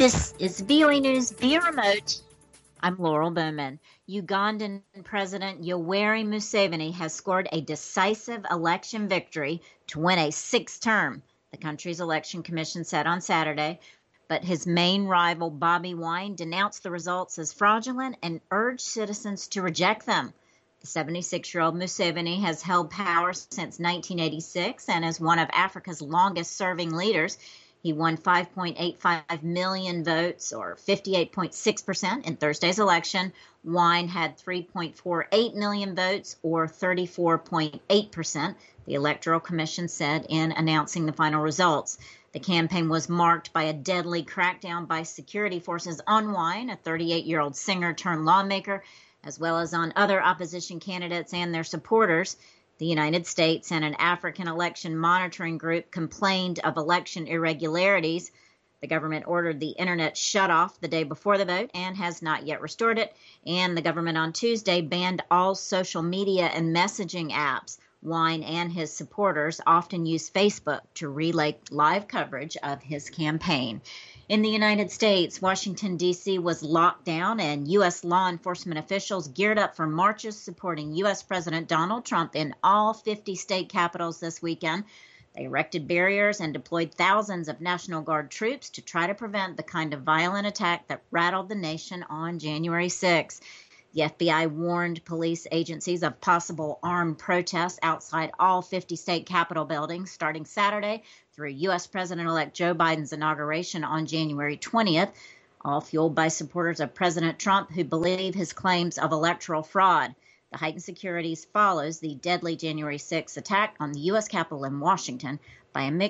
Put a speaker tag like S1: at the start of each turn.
S1: This is VOA News via remote. I'm Laurel Bowman. Ugandan President Yoweri Museveni has scored a decisive election victory to win a sixth term, the country's election commission said on Saturday. But his main rival, Bobi Wine, denounced the results as fraudulent and urged citizens to reject them. The 76-year-old Museveni has held power since 1986 and is one of Africa's longest-serving leaders. He won 5.85 million votes, or 58.6%, in Thursday's election. Wine had 3.48 million votes, or 34.8%, the Electoral Commission said in announcing the final results. The campaign was marked by a deadly crackdown by security forces on Wine, a 38-year-old singer-turned-lawmaker, as well as on other opposition candidates and their supporters. The United States and an African election monitoring group complained of election irregularities. The government ordered the internet shut off the day before the vote and has not yet restored it. And the government on Tuesday banned all social media and messaging apps. Wine and his supporters often use Facebook to relay live coverage of his campaign. In the United States, Washington, D.C. was locked down, and U.S. law enforcement officials geared up for marches supporting U.S. President Donald Trump in all 50 state capitals this weekend. They erected barriers and deployed thousands of National Guard troops to try to prevent the kind of violent attack that rattled the nation on January 6. The FBI warned police agencies of possible armed protests outside all 50 state capitol buildings starting Saturday through U.S. President-elect Joe Biden's inauguration on January 20th, all fueled by supporters of President Trump who believe his claims of electoral fraud. The heightened security follows the deadly January 6th attack on the U.S. Capitol in Washington by a mix